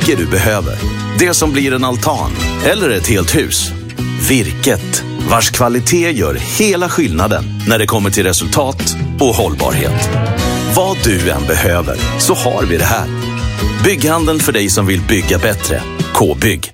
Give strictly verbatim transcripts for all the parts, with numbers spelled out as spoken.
virke du behöver. Det som blir en altan eller ett helt hus. Virket, vars kvalitet gör hela skillnaden när det kommer till resultat och hållbarhet. Vad du än behöver så har vi det här. Bygghandeln för dig som vill bygga bättre. K-bygg.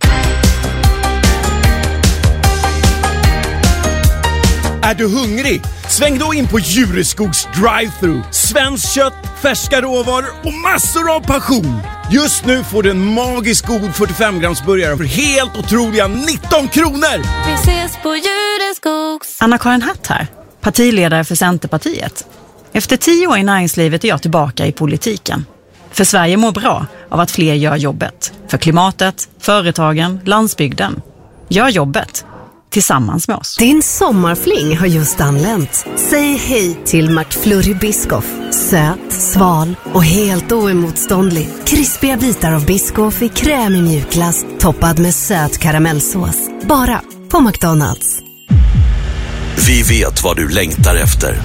Är du hungrig? Sväng då in på Djureskogs drive-thru. Svenskt kött, färska råvaror och massor av passion. Just nu får du en magisk god fyrtiofem grams burgare för helt otroliga nitton kronor. Vi ses på Djureskogs. Anna-Karin Hatt här, partiledare för Centerpartiet. Efter tio år i näringslivet är jag tillbaka i politiken. För Sverige mår bra av att fler gör jobbet. För klimatet, företagen, landsbygden. Gör jobbet. Tillsammans med oss. Din sommarfling har just anlänt. Säg hej till McFlurry Biscoff. Söt, sval och helt oemotståndlig. Krispiga bitar av Biscoff i krämig mjukglass toppad med söt karamellsås. Bara på McDonald's. Vi vet vad du längtar efter.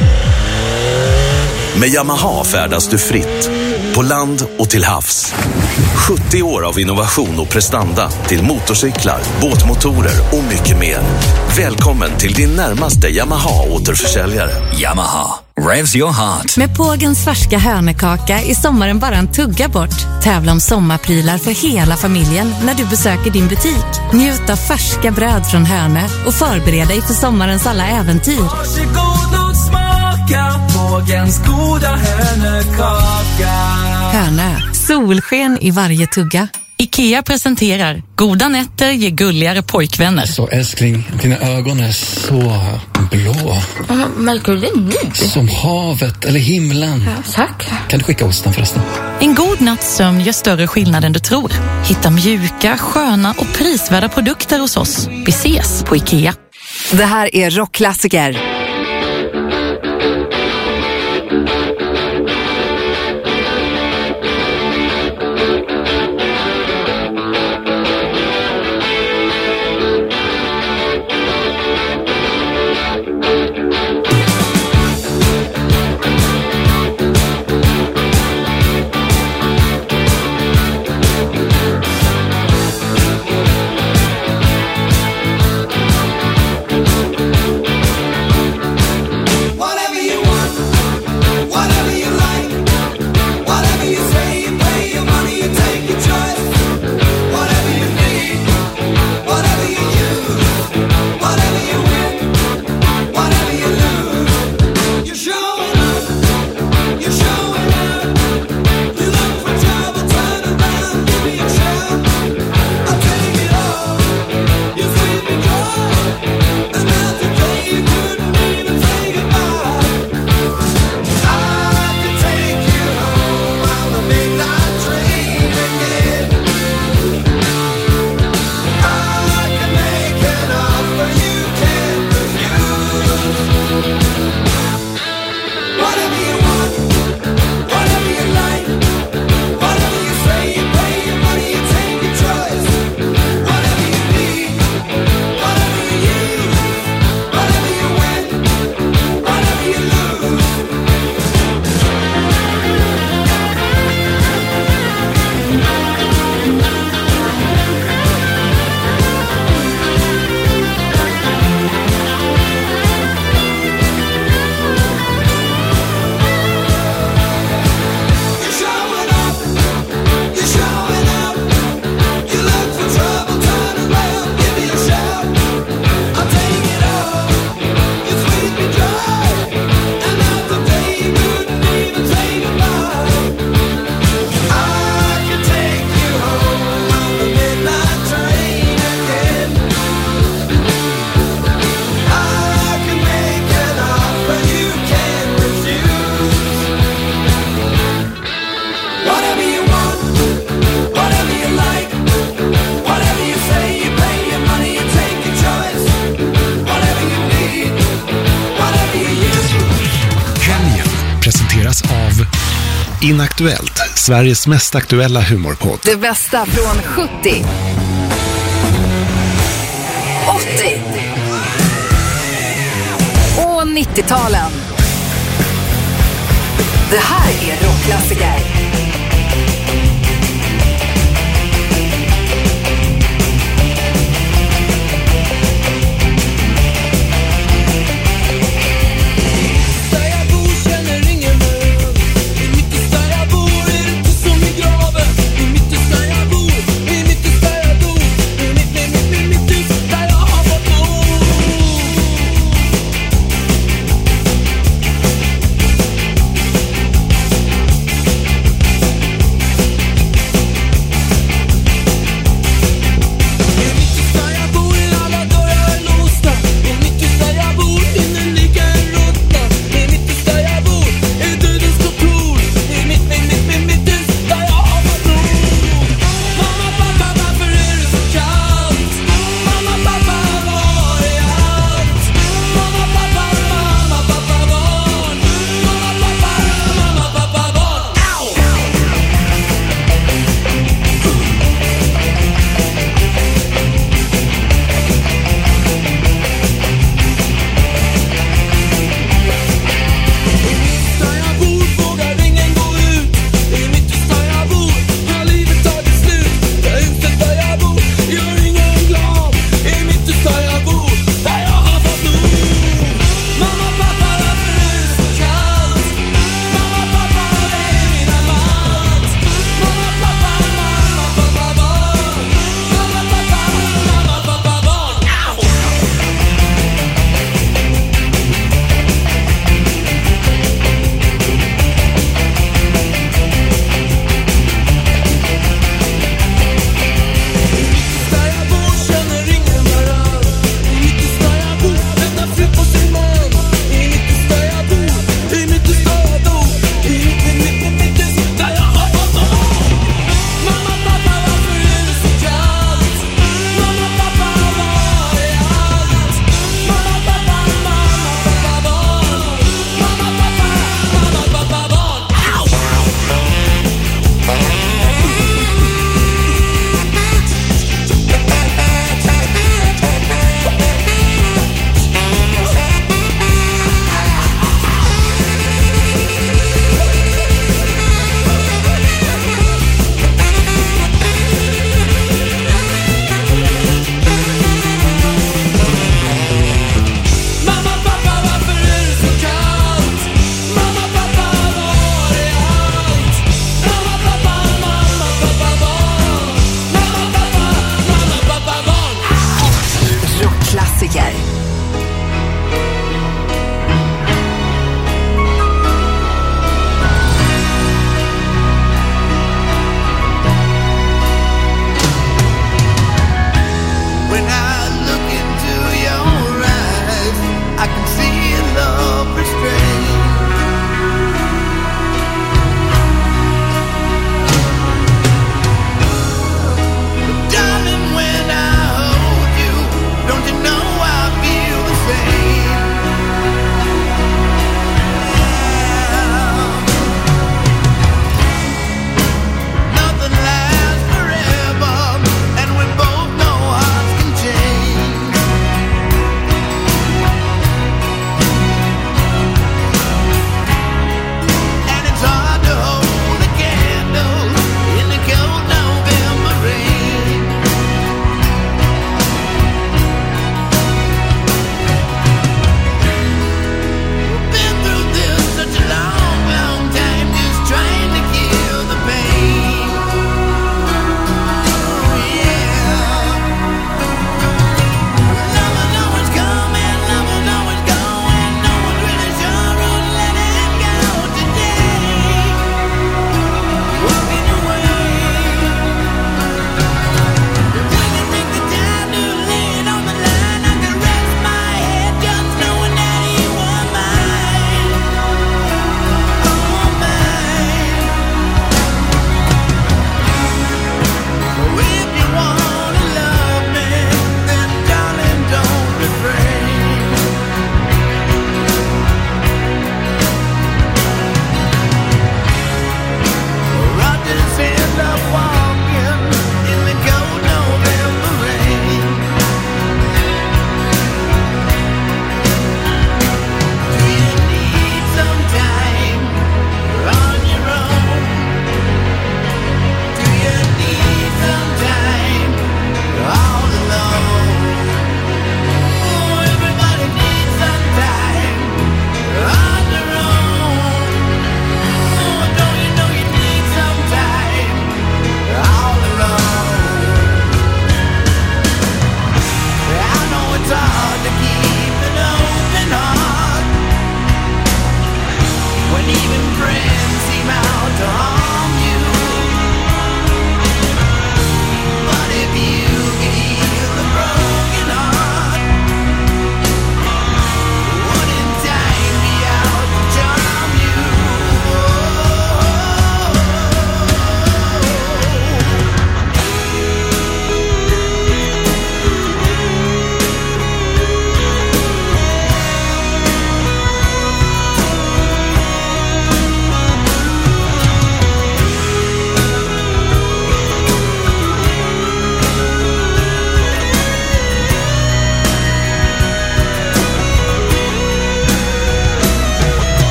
Med Yamaha färdas du fritt. På land och till havs. sjuttio år av innovation och prestanda till motorcyklar, båtmotorer och mycket mer. Välkommen till din närmaste Yamaha-återförsäljare. Yamaha. Revs your heart. Med Pågens färska hönekaka är sommaren bara en tugga bort. Tävla om sommarprylar för hela familjen när du besöker din butik. Njut av färska bröd från Hönö och förbered dig för sommarens alla äventyr. Varsågod och smaka Pågens goda hönekaka. Hönö. Solsken i varje tugga. IKEA presenterar Goda nätter ger gulligare pojkvänner. Så älskling, dina ögon är så blå. Märker du det nu? Som havet eller himlen. Ja, tack. Kan du skicka osten förresten? En god natts sömn gör större skillnad än du tror. Hitta mjuka, sköna och prisvärda produkter hos oss. Vi ses på IKEA. Det här är rockklassiker. Av Inaktuellt, Sveriges mest aktuella humorpodd. Det bästa från sjuttio, åttio och nittio-talen. Det här är rockklassiker.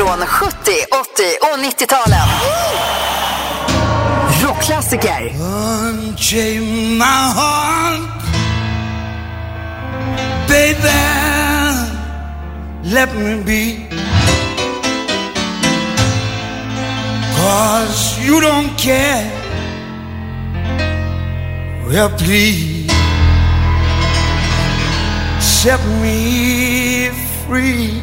från sjuttio, åttio och nittio-talen. Rockklassiker. Unchain my heart, baby, let me be. 'Cause you don't care. Well, please set me free.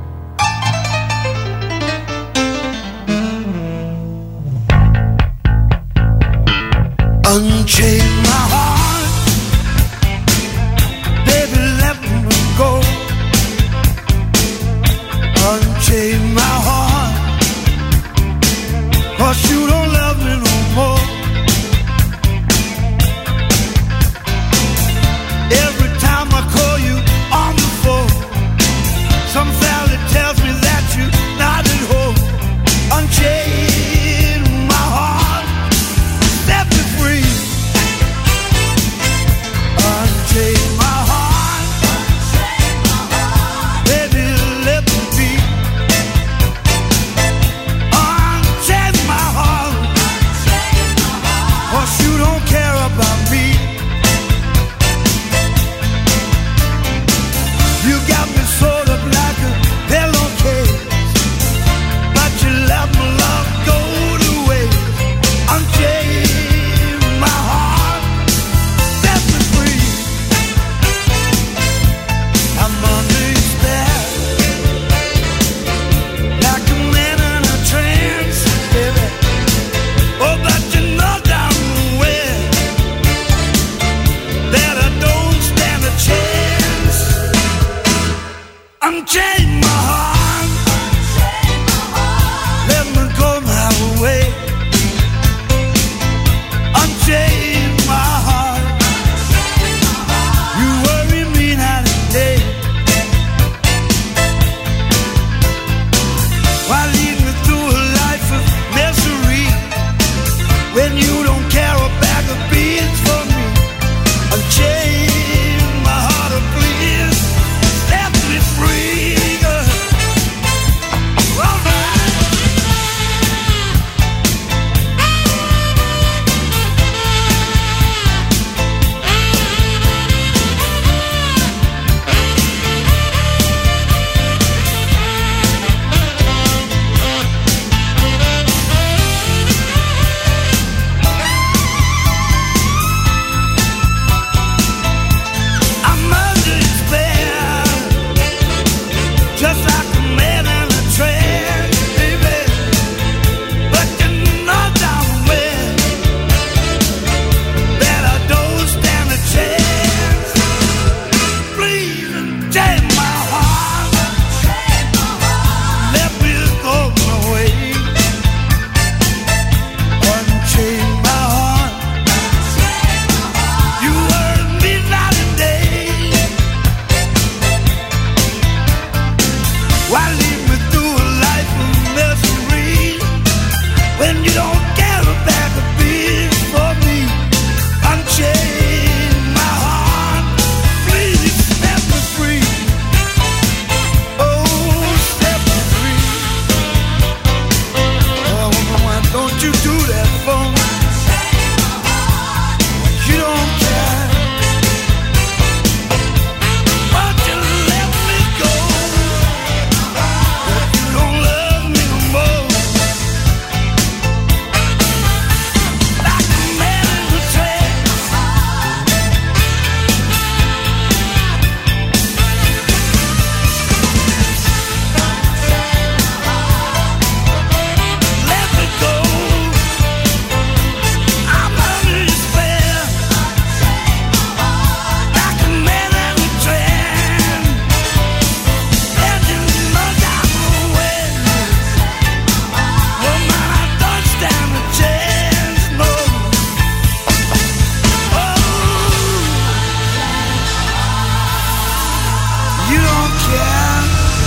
Unchain my heart, baby, let me go. Unchain my heart, 'cause you don't love me no more. Every time I call you on the phone, some valley tells me that you're not at home. Unchain my heart, set me free. Unchain my heart, baby, let me be. Unchain my heart, 'cause you don't care about me. You got me sort of like a pillowcase, but you let my love go to waste. Unchain my heart, set me free. I'm under your spell, like a man in a trance, baby. Oh, but you know damn well that I don't stand a chance. Unchain my heart, let me go my way. Unchain my heart, you worry me night and day. Why lead me through a life of misery when you don't care a bag of beans for me? Unchain my heart, oh please, set me free. All right. I'm under your spell, just like a man in a trance, baby. But you know damn well that I don't stand a chance. Please unchain my heart, let me go my way. Unchain my heart, you worry me night and day. Why lead me through a life of misery when you don't care a bag of beans for me? Unchain my heart, please set me free. Oh, set me free. Oh, why don't you do that for me? You don't care, but you let me go. If you don't love me no more, like a man in a trance. Let me go. I'm under your spell, like a man in a trance. And you know damn well, woman, I don't stand a chance, no. Oh, you don't care,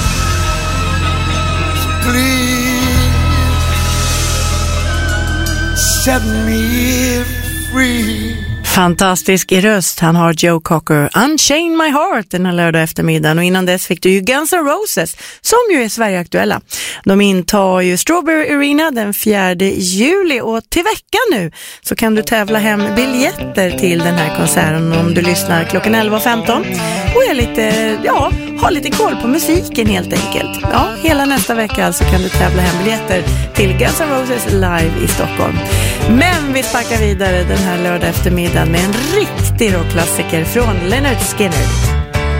so please set me free. Fantastisk i röst. Han har Joe Cocker, Unchain My Heart den här lördag eftermiddagen. Och innan dess fick du ju Guns N' Roses, som ju är Sverige-aktuella. De intar ju Strawberry Arena den fjärde juli. Och till veckan nu så kan du tävla hem biljetter till den här konserten om du lyssnar klockan elva femton. Och är lite, ja, har lite koll på musiken helt enkelt. Ja, hela nästa vecka alltså kan du tävla hem biljetter till Guns N' Roses live i Stockholm. Men vi sparkar vidare den här lördag eftermiddagen med en riktig rockklassiker från Lynyrd Skynyrd.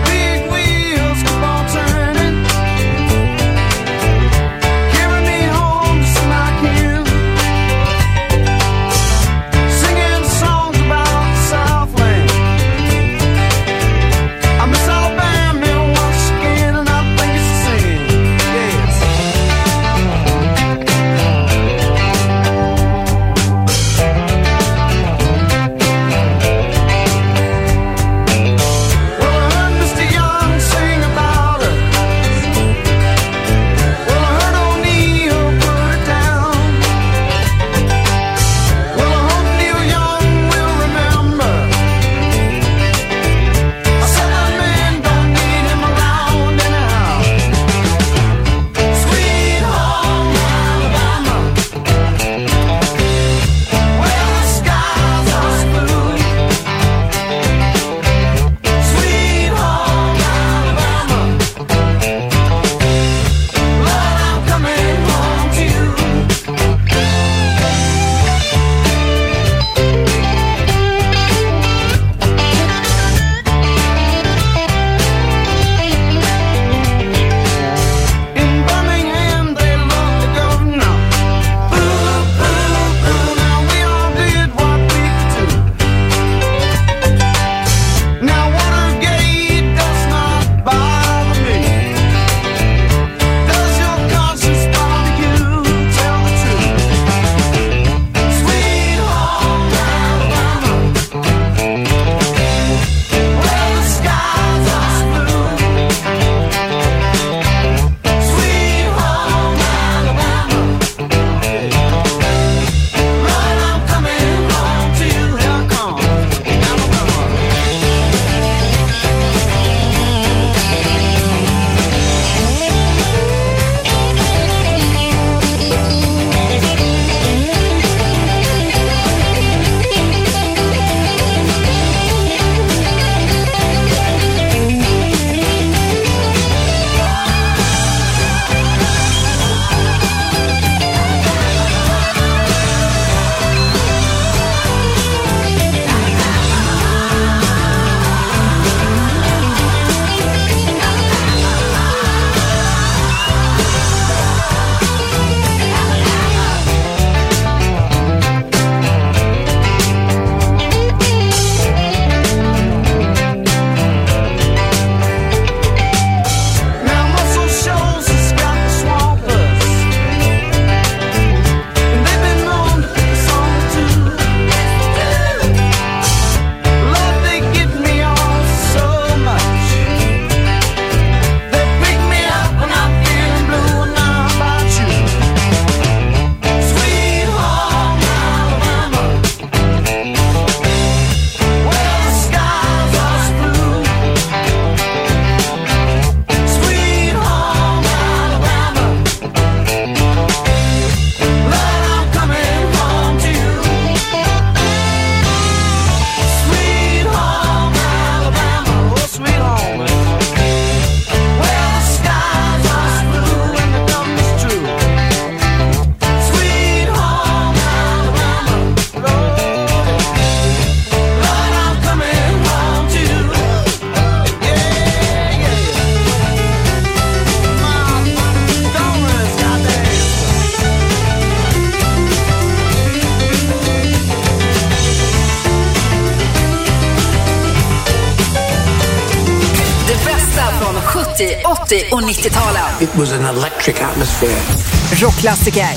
sjuttio, åttio och nittio-talen. It was an electric atmosphere. Rockklassiker.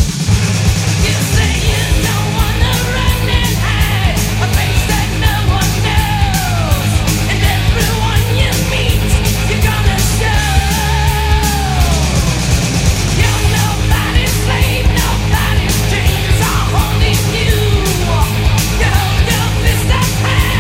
Hey!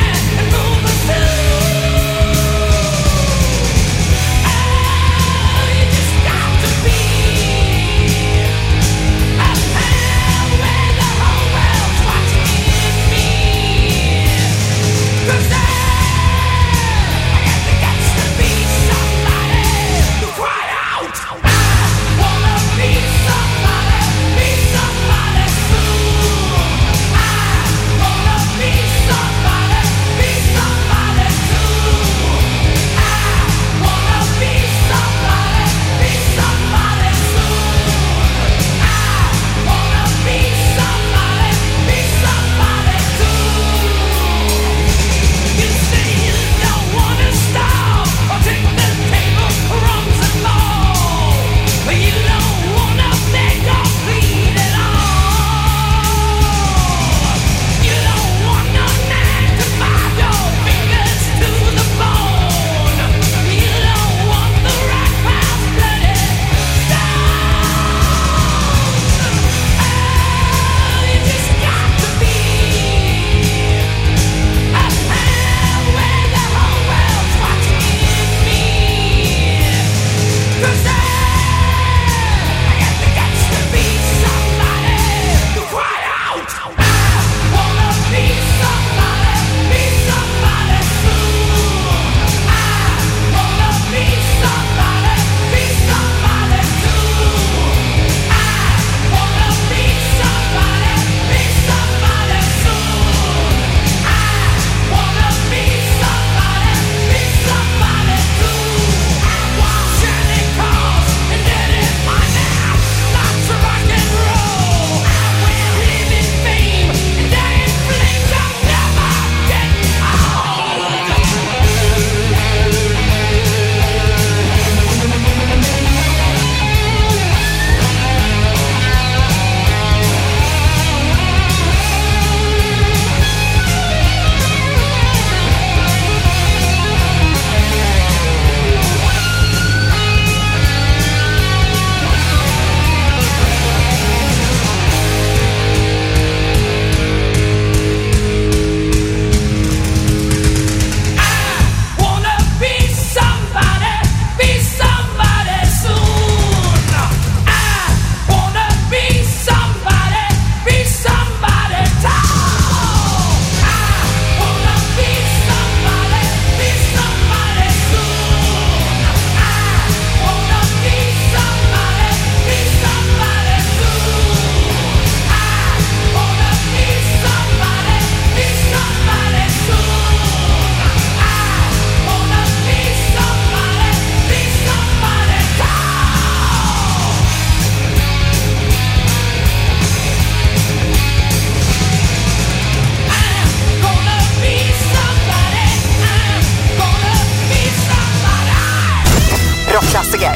Rockklassiker.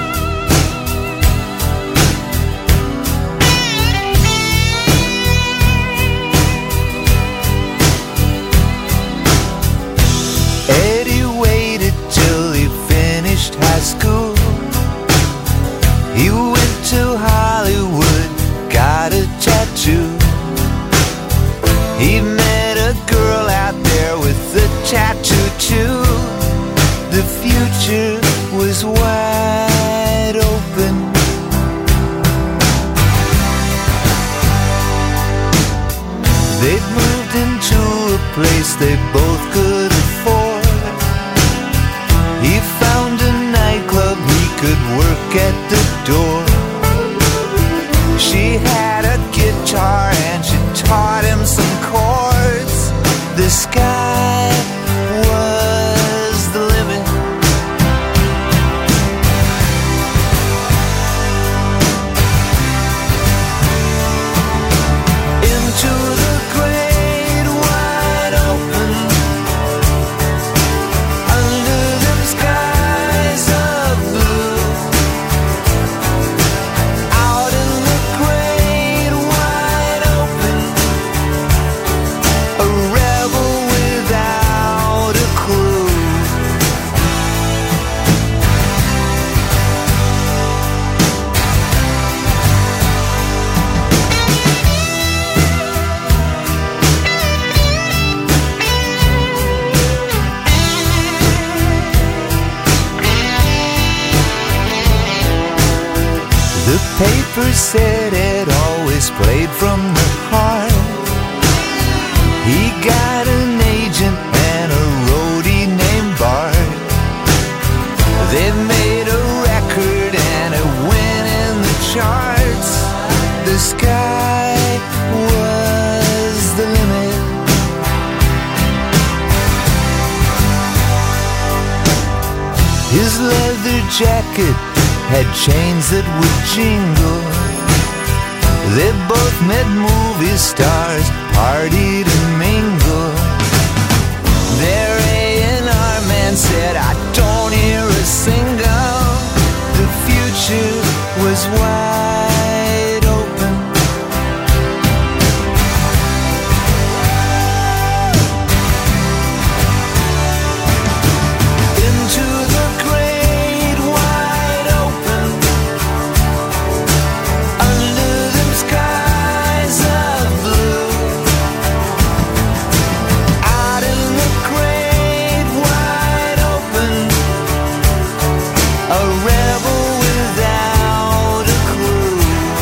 Eddie waited till he finished high school. He went to Hollywood, got a tattoo. He met a girl out there with a tattoo too. The future was wide open. They'd moved into a place they both could afford. He found a nightclub he could work at the door. She had a guitar and she taught him some chords. The sky was the limit. Into the great wide open, under them skies of blue. Out in the great wide open, a rebel without a clue. The paper said it always played from the heart. He got an agent and a roadie named Bart. They made a record and it went in the charts. The sky was the limit. His leather jacket had chains that would jingle. They both met movie stars, partied and mingled. Their A and R man said, I don't hear a single. The future was wide open. Into the great wide open, under them skies of blue. Out in the great wide open, a rebel without a clue.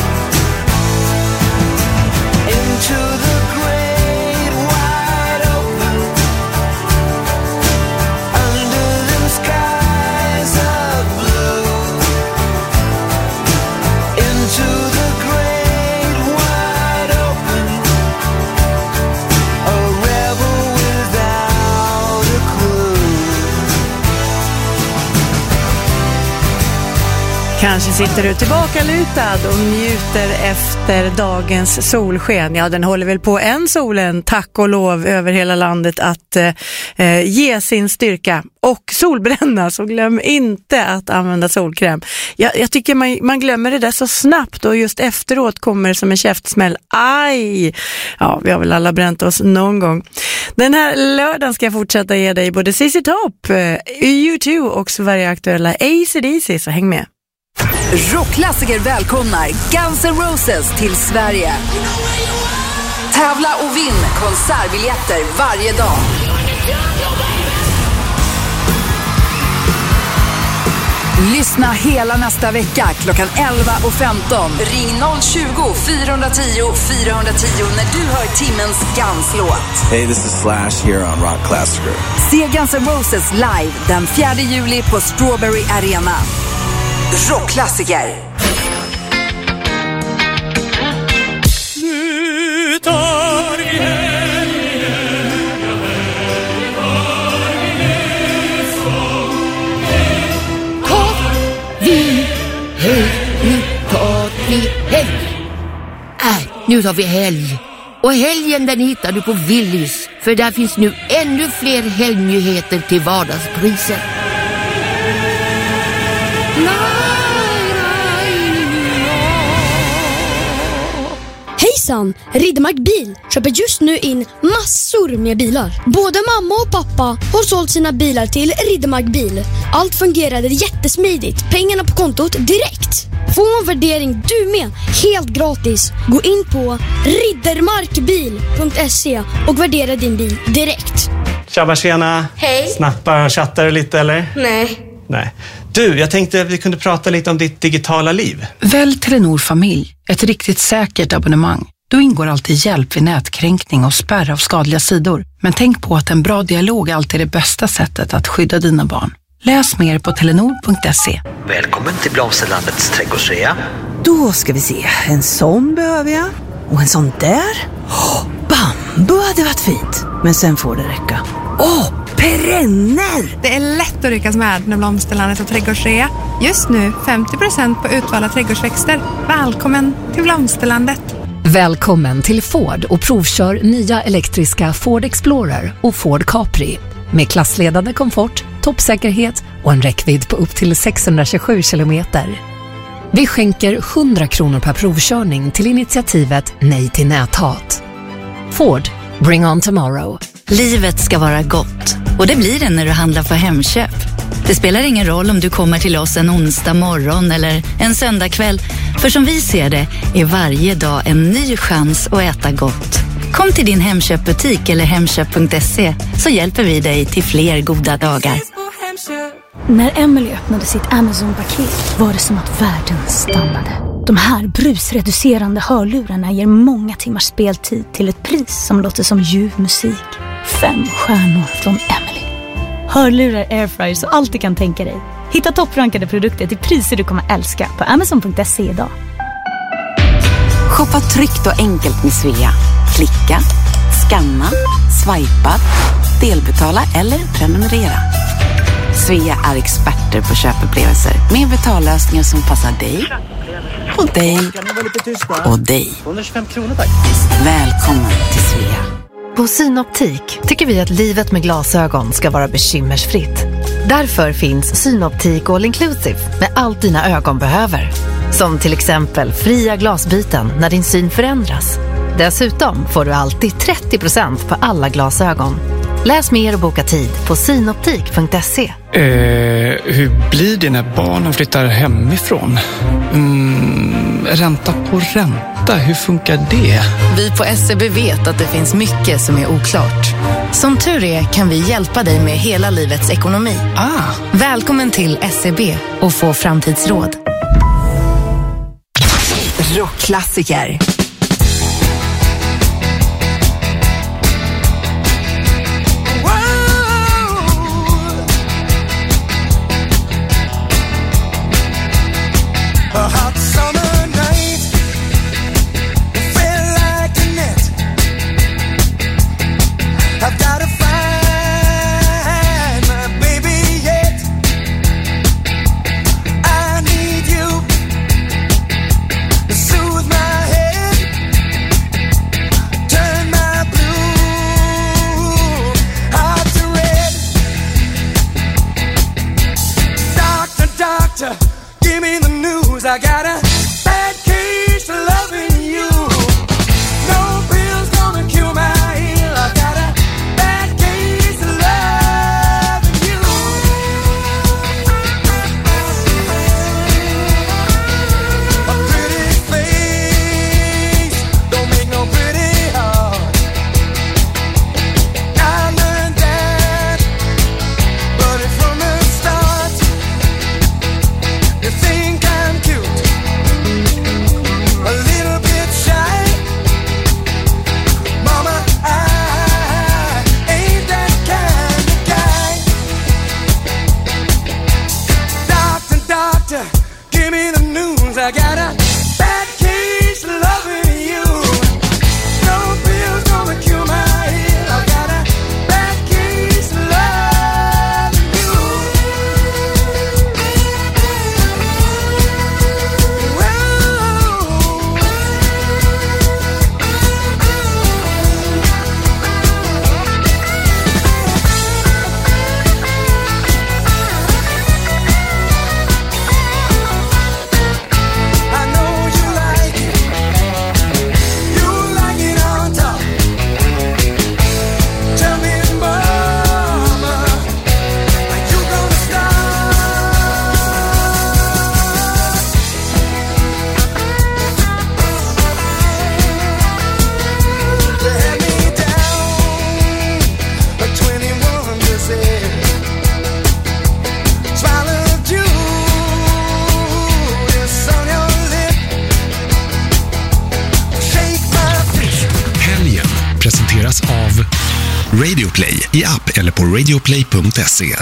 Into the great wide open, under them skies of blue. Into the great wide open, a rebel without a clue. Kanske sitter du tillbaka lutad och njuter efter dagens solsken. Ja, den håller väl på en solen, tack och lov, över hela landet att eh, ge sin styrka och solbränna. Så glöm inte att använda solkräm. Jag, jag tycker man, man glömmer det där så snabbt och just efteråt kommer som en käftsmäll. Aj! Ja, vi har väl alla bränt oss någon gång. Den här lördagen ska jag fortsätta ge dig både C C Top, U två och Sverige-aktuella A C D C, så häng med. Rockklassiker välkomnar Guns N' Roses till Sverige. Tävla och vinn konsertbiljetter varje dag. Lyssna hela nästa vecka klockan elva och femton. Ring noll tjugo, fyra tio, fyra tio när du hör timmens Guns-låt. Hey, this is Slash here on Rock Classicer. Se Guns N' Roses live den fjärde juli på Strawberry Arena. Rockklassiker. Nu tar vi Nu tar vi helg. Och helgen den hittar du på Willys. För där finns nu ännu fler helgnyheter till vardagspriser. Hejsan! Riddermark Bil köper just nu in massor med bilar. Både mamma och pappa har sålt sina bilar till Riddermark Bil. Allt fungerade jättesmidigt. Pengarna på kontot direkt. Få en värdering du med, helt gratis. Gå in på riddermarkbil punkt se och värdera din bil direkt. Tjabba, tjena. Hej. Snappar och chattar lite, eller? Nej. Nej. Du, jag tänkte att vi kunde prata lite om ditt digitala liv. Välj Telenor Familj, ett riktigt säkert abonnemang. Då ingår alltid hjälp vid nätkränkning och spärr av skadliga sidor. Men tänk på att en bra dialog alltid är det bästa sättet att skydda dina barn. Läs mer på telenor punkt se. Välkommen till Blomsterlandets trädgårdsrea. Då ska vi se, en sån behöver jag. Och en sån där. Oh, bambu hade varit fint. Men sen får det räcka. Åh, oh, perenner! Det är lätt att ryckas med när Blomsterlandet och trädgårdsrea. Just nu femtio procent på utvalda trädgårdsväxter. Välkommen till Blomsterlandet. Välkommen till Ford och provkör nya elektriska Ford Explorer och Ford Capri. Med klassledande komfort, toppsäkerhet och en räckvidd på upp till sexhundratjugosju kilometer. Vi skänker hundra kronor per provkörning till initiativet Nej till näthat. Ford, bring on tomorrow. Livet ska vara gott, och det blir det när du handlar för Hemköp. Det spelar ingen roll om du kommer till oss en onsdag morgon eller en söndag kväll, för som vi ser det är varje dag en ny chans att äta gott. Kom till din Hemköpbutik eller hemköp punkt se så hjälper vi dig till fler goda dagar. När Emily öppnade sitt Amazon-paket var det som att världen stannade. De här brusreducerande hörlurarna ger många timmars speltid till ett pris som låter som ljuv musik. Fem stjärnor från Emily. Hörlurar, airfryers och allt du kan tänka dig. Hitta topprankade produkter till priser du kommer älska på amazon punkt se idag. Shoppa tryggt och enkelt med Svea. Klicka, scanna, swipa, delbetala eller prenumerera. Svea är experter på köpupplevelser med betallösningar som passar dig och dig och dig. Välkommen till Svea. På Synoptik tycker vi att livet med glasögon ska vara bekymmersfritt. Därför finns Synoptik All Inclusive med allt dina ögon behöver. Som till exempel fria glasbyten när din syn förändras. Dessutom får du alltid trettio procent på alla glasögon. Läs mer och boka tid på synoptik punkt se. Eh, hur blir det när barnen flyttar hemifrån? Mm, ränta på ränta, hur funkar det? Vi på S E B vet att det finns mycket som är oklart. Som tur är kan vi hjälpa dig med hela livets ekonomi. Ah. Välkommen till S E B och få framtidsråd. Rockklassiker. A hot summer night, it felt like a net. I've gotta find my baby yet. I need you to soothe my head, turn my blue heart to red. Doctor, doctor, give me the news. I got a bad case of loving you. No pill's gonna cure my ill. I got a bad case of loving you. A pretty face don't make no pretty heart. I learned that, but it's from the start. You think I'm cute, Radioplay i app eller på radioplay punkt se.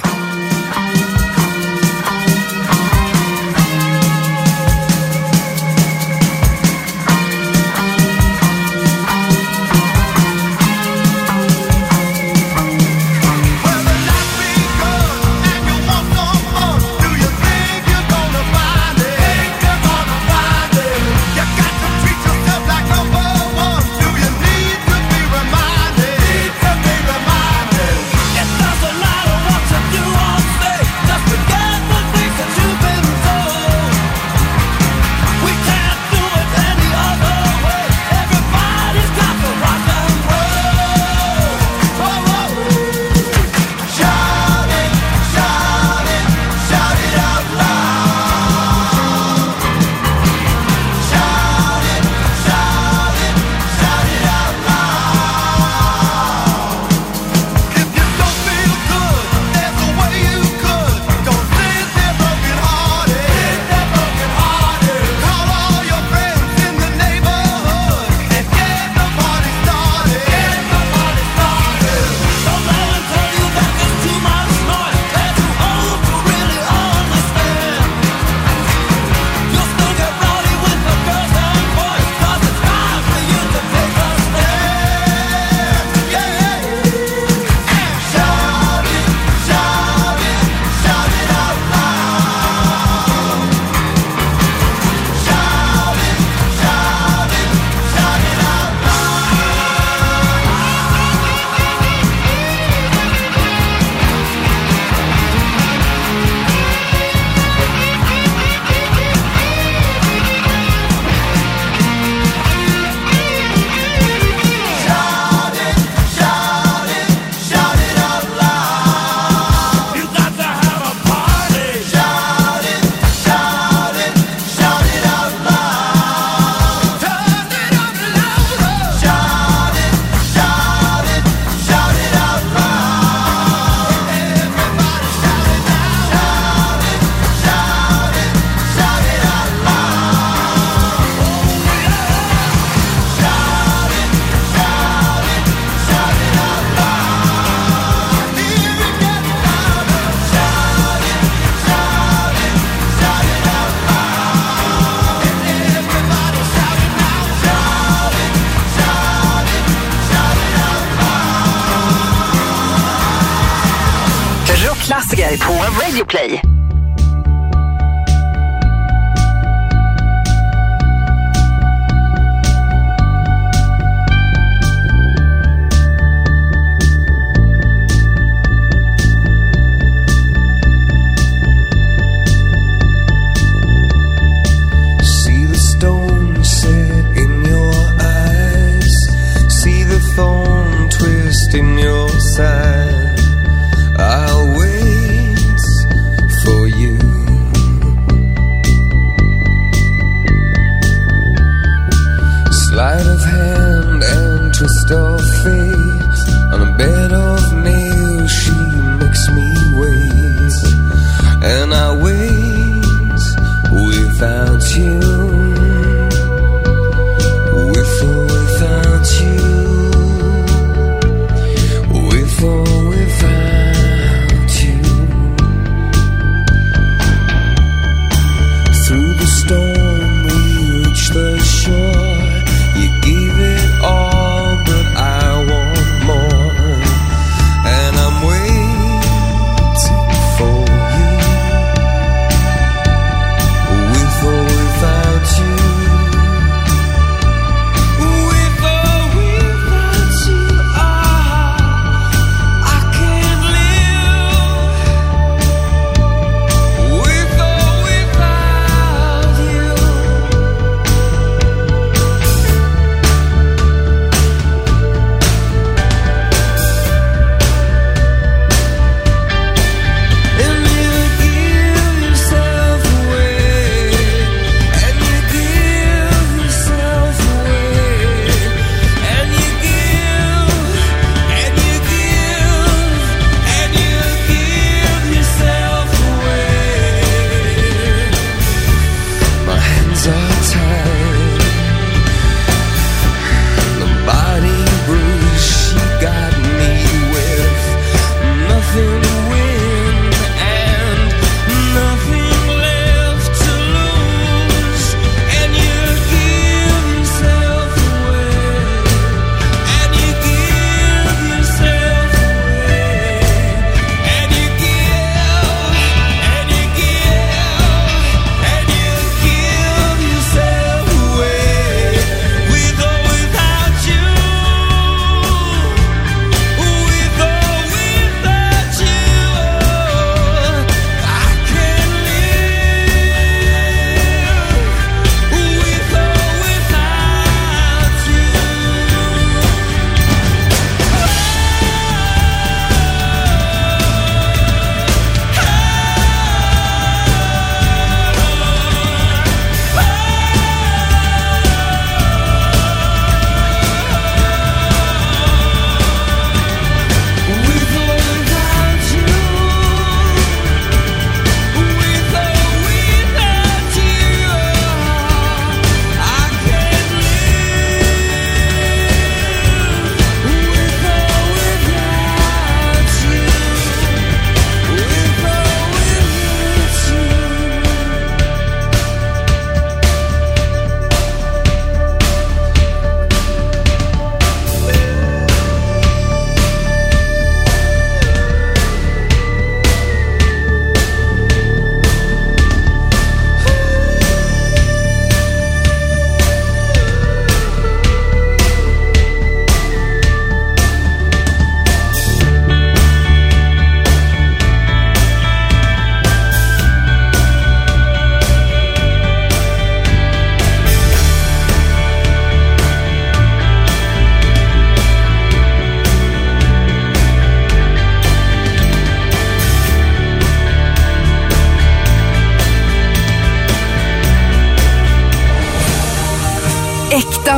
Klassiker på Radioplay. See the stone set in your eyes, see the thorn twist in your side. I'll wait for you. Sleight of hand and twist of fate. On a bed of nails she makes me wait. And I wait without you. With or without you. With or without you. Through the storm we reach the shore. You gave it all, but I want more. And I'm waiting for you. With or without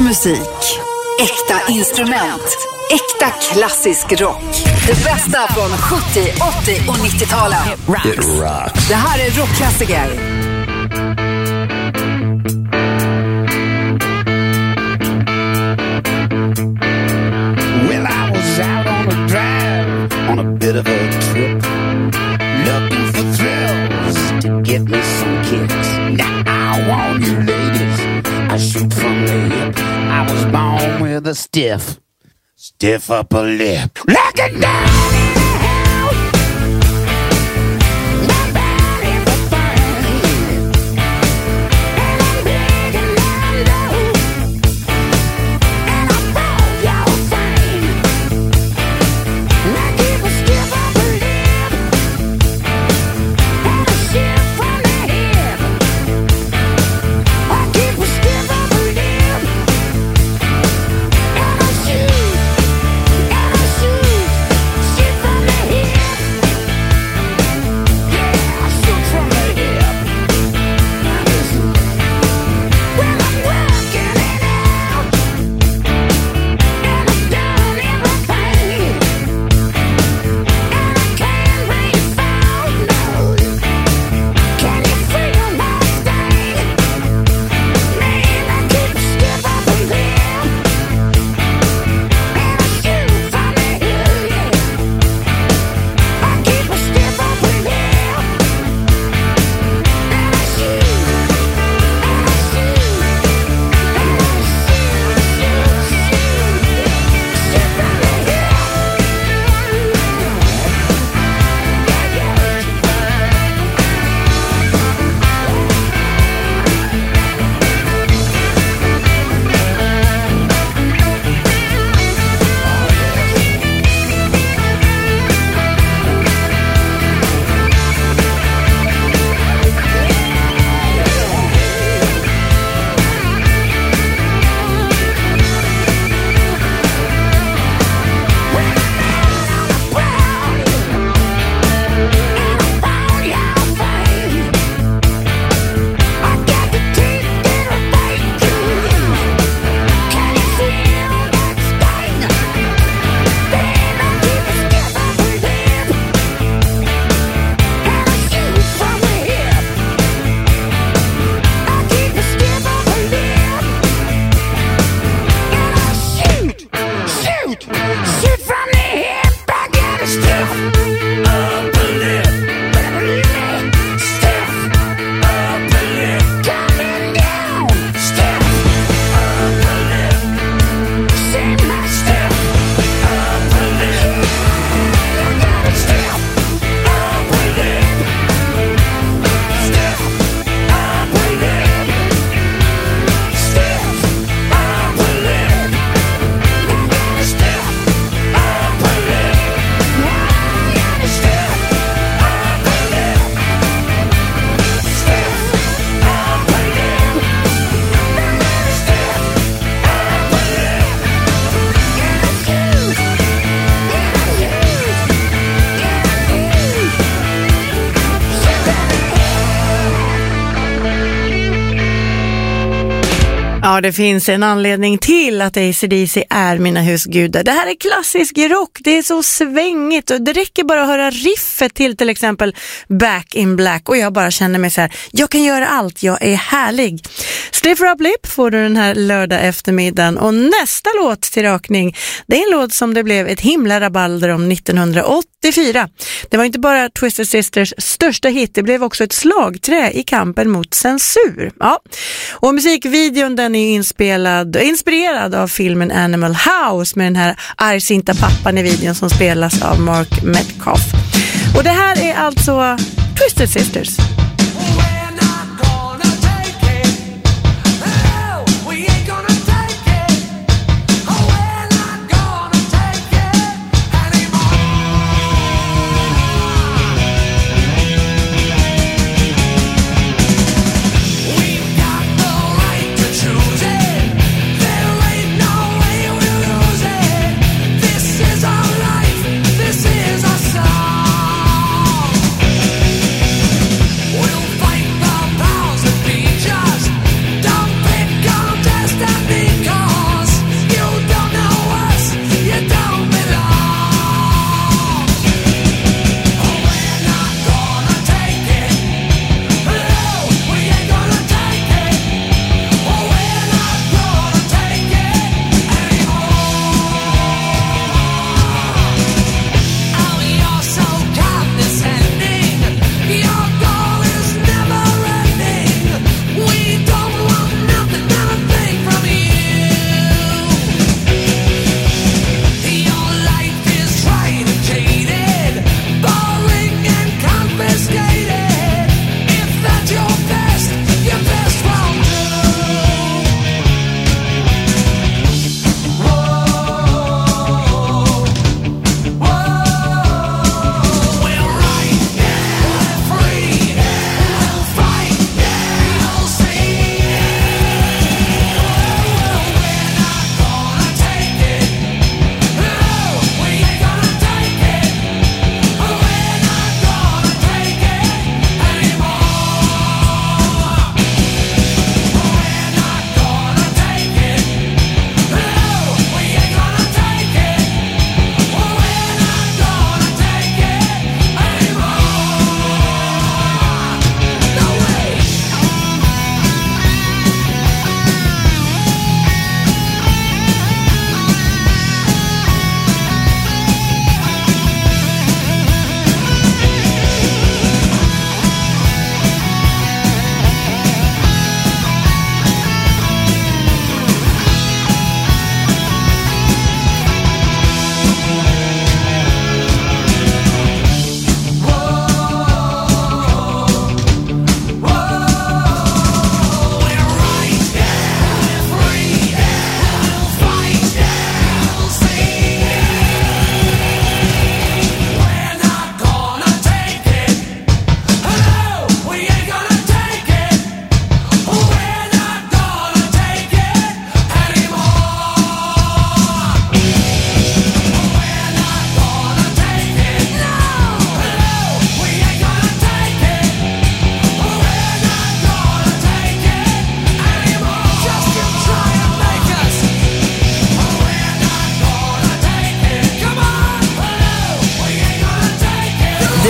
Äkta musik, äkta instrument, äkta klassisk rock. Det bästa från sjuttio, åttio och nittio-talen. It rocks. Det här är rockklassiker. Well, I was out on a drive, on a bit of a trip, looking for thrills to get me some kicks. Now I want you ladies, I shoot from the hip. I was born with a stiff, stiff upper lip. Look it down in the house, nobody for fun, and I'm big and I know, and I found your frame. I keep a stiff upper lip, and a shift from the hip. I keep a stiff upper lip, and I shoot, and I shoot, shift from the hip. Yeah, I shoot from the hip. Now listen, well I'm working it out, and I've done everything, and I can't really find no. Can you feel my stain? Man, I keep a stiff upper lip, and I shoot from the hip. I keep a stiff upper lip, and I shoot, and I shoot, and I shoot, shoot, shoot, shoot from the hip. I got a stiff upper lip. Stiff upper lip. Coming down. Stiff upper lip. See my stiff upper lip. I got a stiff upper lip. Stiff upper lip. Stiff upper lip. I got a stiff upper lip. I got a stiff upper lip. Stiff upper lip. Stiff Ja, det finns en anledning till att A C D C är mina husgudar. Det här är klassisk rock, det är så svängigt och det räcker bara att höra riffet till till exempel Back in Black och jag bara känner mig så här, jag kan göra allt, jag är härlig. Stiff Upper Lip får du den här lördag eftermiddagen och nästa låt till rakning, det är en låt som det blev ett himla rabalder om nittonhundraåttiofyra. Det var inte bara Twisted Sisters största hit, det blev också ett slagträ i kampen mot censur. Ja. Och musikvideon den är inspelad, inspirerad av filmen Animal House med den här argsinta pappan i videon som spelas av Mark Metcalf. Och det här är alltså Twisted Sisters. This is our song.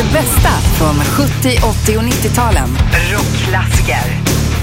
Det bästa från sjuttio, åttio och nittio-talen. Rockklassiker.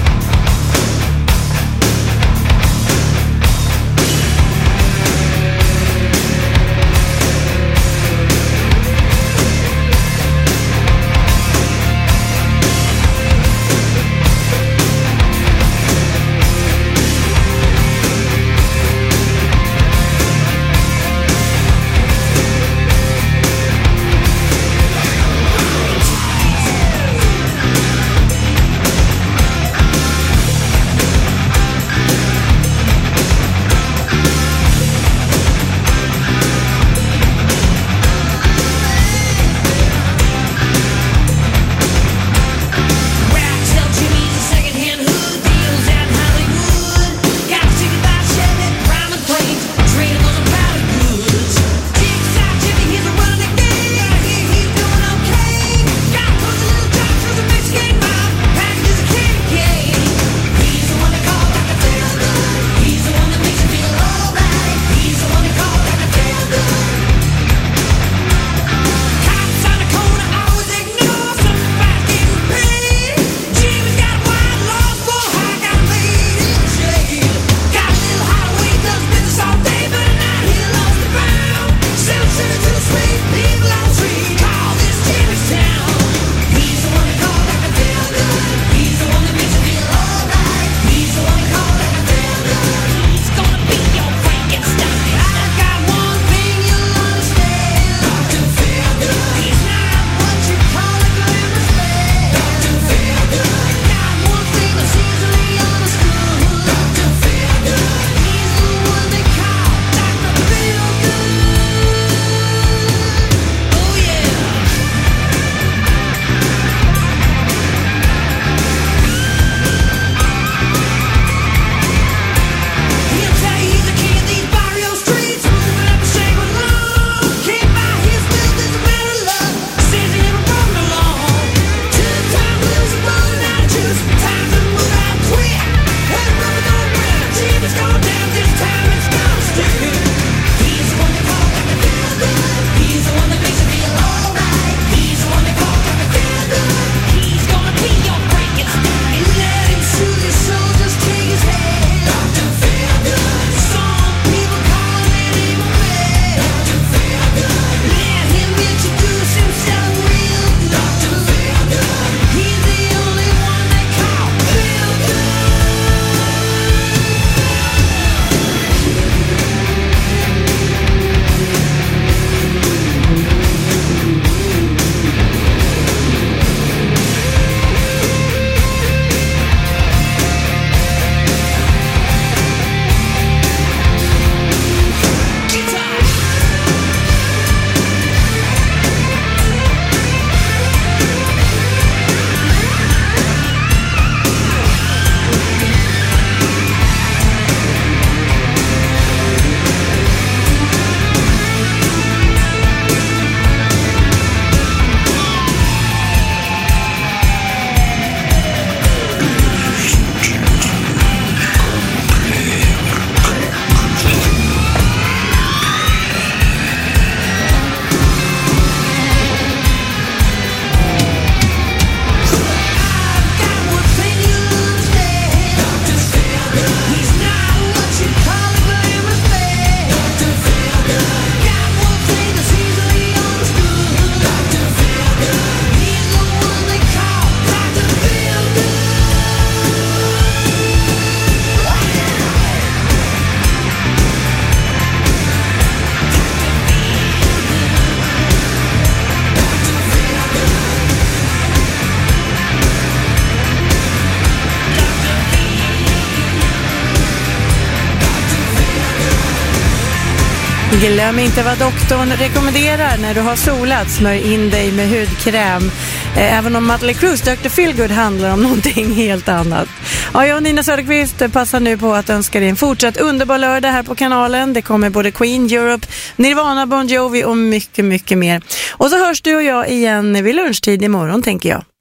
Glöm inte vad doktorn rekommenderar när du har solat. Smörj in dig med hudkräm. Även om Mötley Crües doktor Feelgood handlar om någonting helt annat. Ja, jag och Nina Söderqvist passar nu på att önska dig en fortsatt underbar lördag här på kanalen. Det kommer både Queen, Europe, Nirvana, Bon Jovi och mycket, mycket mer. Och så hörs du och jag igen vid lunchtid imorgon, tänker jag.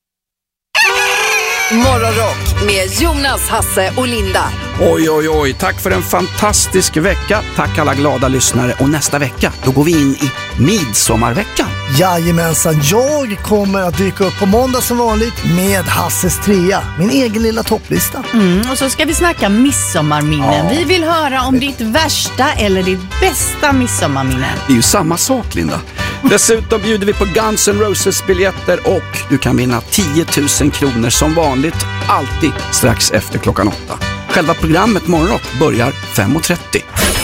Morgonrock med Jonas, Hasse och Linda. Oj, oj, oj. Tack för en fantastisk vecka. Tack alla glada lyssnare. Och nästa vecka, då går vi in i midsommarveckan. Jajamensan, jag kommer att dyka upp på måndag som vanligt med Hasses trea, min egen lilla topplista. Mm, och så ska vi snacka midsommarminnen. Ja. Vi vill höra om ditt värsta eller ditt bästa midsommarminne. Det är ju samma sak, Linda. Dessutom bjuder vi på Guns N' Roses-biljetter och du kan vinna tio tusen kronor som vanligt, alltid strax efter klockan åtta. Själva programmet Morgonrock börjar fem och trettio.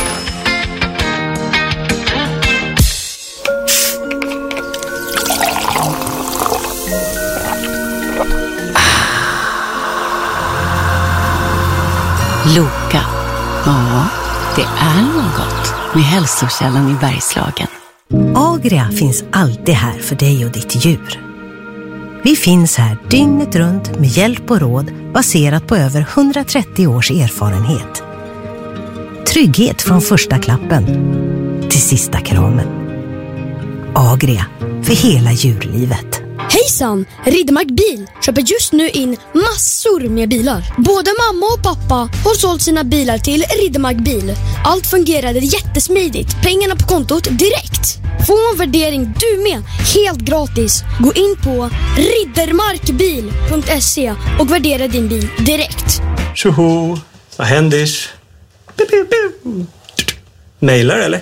Loka. Ja, det är något med hälsokällan i Bergslagen. Agria finns alltid här för dig och ditt djur. Vi finns här dygnet runt med hjälp och råd baserat på över hundratrettio års erfarenhet. Trygghet från första klappen till sista kramen. Agria, för hela djurlivet. Hejsan! Riddermark Bil köper just nu in massor med bilar. Både mamma och pappa har sålt sina bilar till Riddermark Bil. Allt fungerade jättesmidigt. Pengarna på kontot direkt. Få en värdering du med, helt gratis. Gå in på riddermarkbil punkt se och värdera din bil direkt. Tjoho, vad händer? Mailar eller?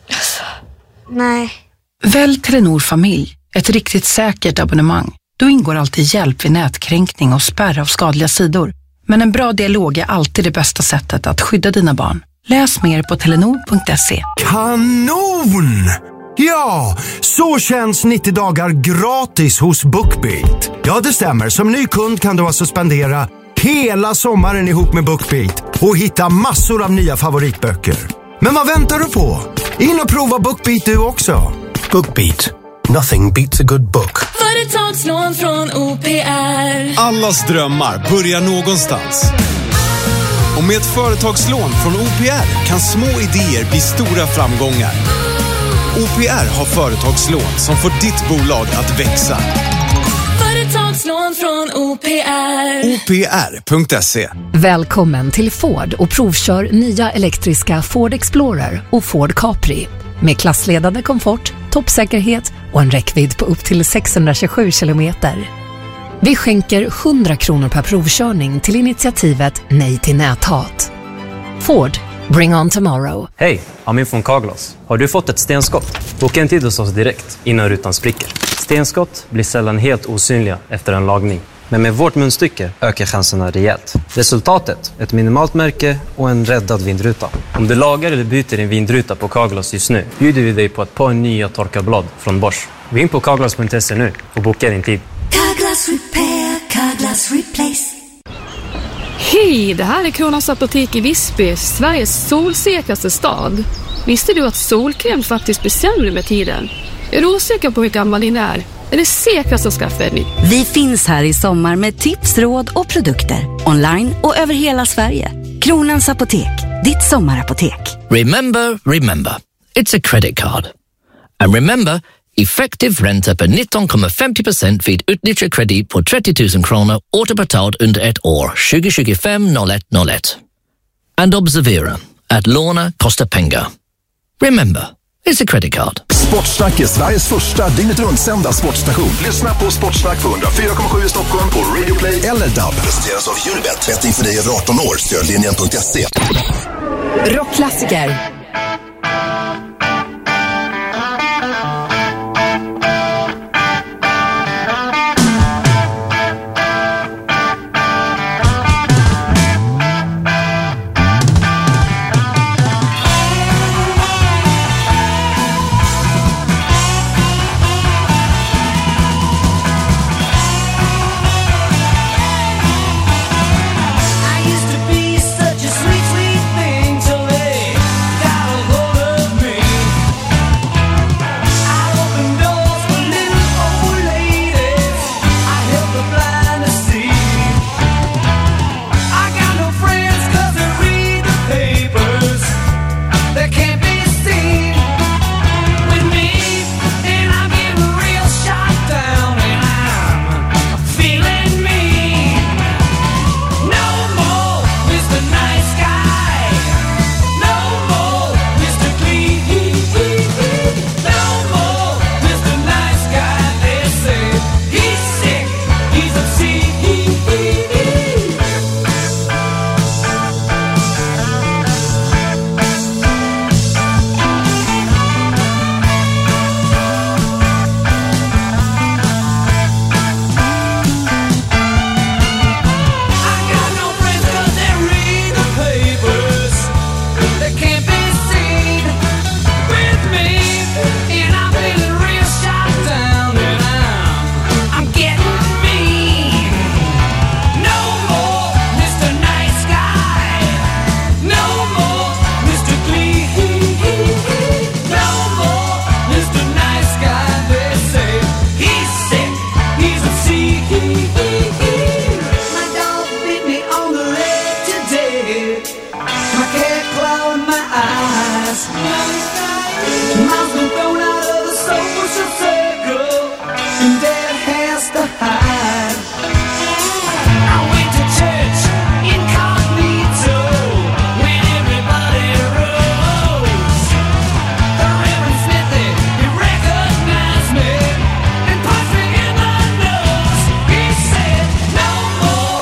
Nej. Välj Telenor Familj, ett riktigt säkert abonnemang. Då ingår alltid hjälp vid nätkränkning och spärr av skadliga sidor. Men en bra dialog är alltid det bästa sättet att skydda dina barn. Läs mer på telenor punkt se. Kanon! Ja, så känns nittio dagar gratis hos BookBeat. Ja, det stämmer. Som ny kund kan du alltså spendera hela sommaren ihop med BookBeat och hitta massor av nya favoritböcker. Men vad väntar du på? In och prova BookBeat du också. BookBeat. Nothing beats a good book. Företagslån från O P R. Allas drömmar börjar någonstans. Och med ett företagslån från O P R kan små idéer bli stora framgångar. O P R har företagslån som får ditt bolag att växa. Företagslån från O P R. O P R punkt se. Välkommen till Ford och provkör nya elektriska Ford Explorer och Ford Capri. Med klassledande komfort, toppsäkerhet och en räckvidd på upp till sexhundratjugosju kilometer. Vi skänker hundra kronor per provkörning till initiativet Nej till näthat. Ford, bring on tomorrow. Hej, Amin från Carglass. Har du fått ett stenskott? Boka en tid hos oss direkt innan rutan spricker. Stenskott blir sällan helt osynliga efter en lagning. Men med vårt munstycke ökar chanserna rejält. Resultatet, ett minimalt märke och en räddad vindruta. Om du lagar eller byter din vindruta på Carglass just nu bjuder vi dig på ett par nya torkarblad från Bosch. Gå in på carglass punkt se nu och boka din tid. Carglass Repair, Carglass Replace. Hej, det här är Kronans apotek i Visby, Sveriges solsäkraste stad. Visste du att solkräm faktiskt blir sämre med tiden? Är du osäker på hur gammal din är? Är det säkrast att skaffa en ny? Vi finns här i sommar med tips, råd och produkter. Online och över hela Sverige. Kronans apotek, ditt sommarapotek. Remember, remember. It's a credit card. And remember, effektiv ränta på nitton komma femtio procent vid utnyttjad kredit på trettio tusen kronor återbetalt under ett år, tjugo tjugofem noll ett noll ett. And observera, att låna kostar pengar. Remember, it's a credit card. Sportsnack är Sveriges första dygnet runt sända sportstation. Lyssna på Sportsnack på hundra fyra komma sju i Stockholm på Radio Play eller D A B. Presenteras av Unibet. Betting för dig över arton år. Stödlinjen punkt se. Rockklassiker. I used to be such a sweet, sweet thing till they T V.